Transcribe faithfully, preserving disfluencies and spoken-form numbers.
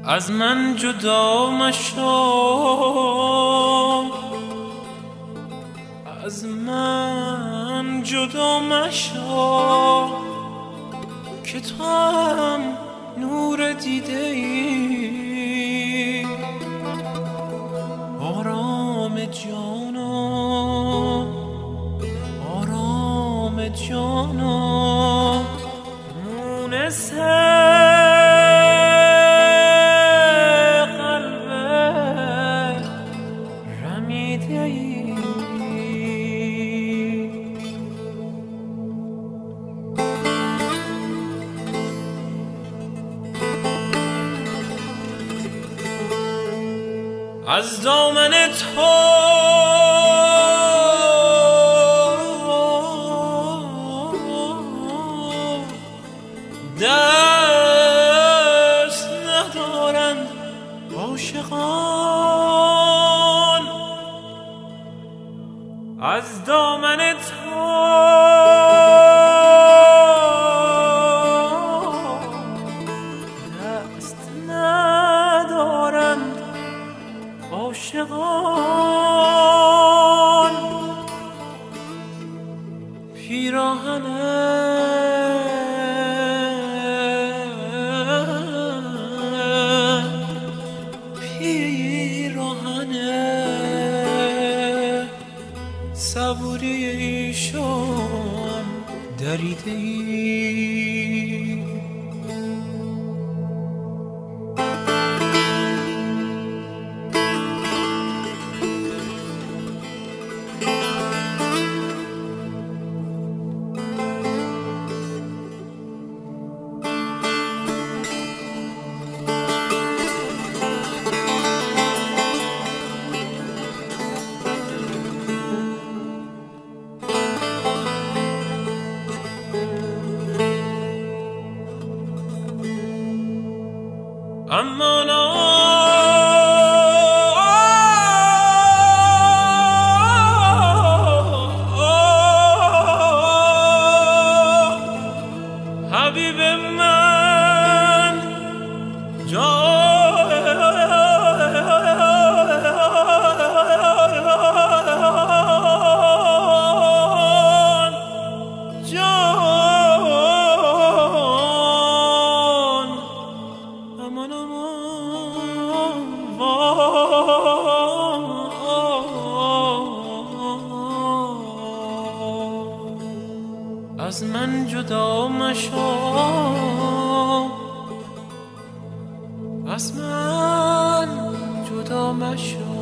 از من جدا مشو، از من جدا مشو که تو هم نور دیده ای. آرام جانا، آرام جانا، مونس قلب رمیده ای. از دامن تو دست ندارند عاشقان، از دامن تو دست ندارند عاشقان. پیراهنه پیراهنه صبوری ایشان دریده ای. اما نه حبیب من جان جان امان از من جدا مشو، از من جدا مشو.